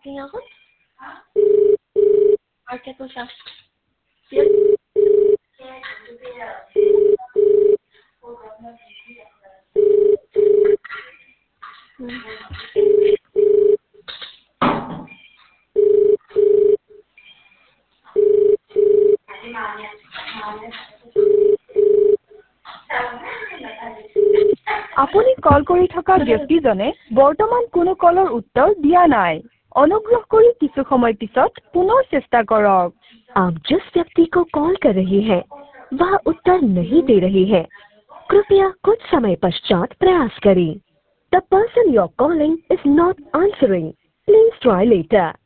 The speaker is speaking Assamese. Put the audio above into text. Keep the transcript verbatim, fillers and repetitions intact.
booking ako? Market ko siya. Yes. Hmm. আপুনি কল কৰি থকা ব্যক্তিজনে বৰ্তমান কোনো কলৰ উত্তৰ দিয়া নাই অনুগ্ৰহ কৰি কিছু সময় পিছত পুনৰ চেষ্টা কৰক आप जिस व्यक्ति को कॉल कर रहे हैं वह उत्तर नहीं दे रहे हैं कृपया कुछ समय पश्चात प्रयास करें The person you're calling is not answering. Please try later.